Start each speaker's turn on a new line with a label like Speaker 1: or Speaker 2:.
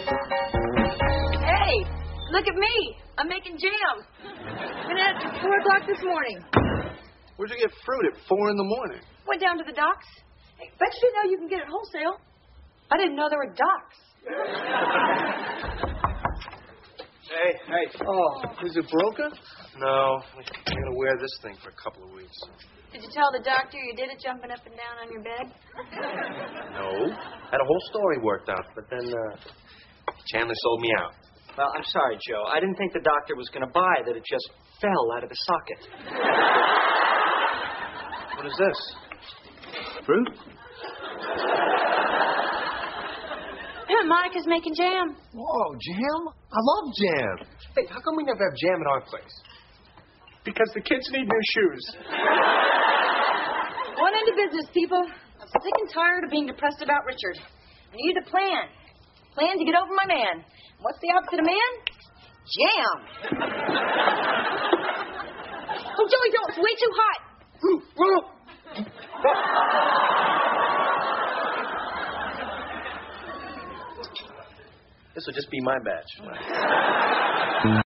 Speaker 1: Hey, look at me. I'm making jam. Been at it till 4 o'clock this morning.
Speaker 2: Where'd you get fruit at 4 in the morning?
Speaker 1: Went down to the docks. Hey, bet you know you can get it wholesale. I didn't know there were docks.
Speaker 2: Hey. Oh, is it broken? No, I'm gonna wear this thing for a couple of weeks.
Speaker 1: Did you tell the doctor you did it jumping up and down on your bed?
Speaker 2: No. Had a whole story worked out, but then Chandler sold me out.
Speaker 3: Well, I'm sorry, Joe. I didn't think the doctor was going to buy that it just fell out of the socket.
Speaker 2: What is this? Fruit?
Speaker 1: Monica's making jam.
Speaker 2: Whoa, jam? I love jam. Hey, how come we never have jam at our place?
Speaker 4: Because the kids need new shoes.
Speaker 1: Going into business, people. I'm sick and tired of being depressed about Richard. I need a plan. Plan to get over my man. What's the opposite of man? Jam. Oh, Joey, don't. It's way too hot.
Speaker 2: This will just be my batch.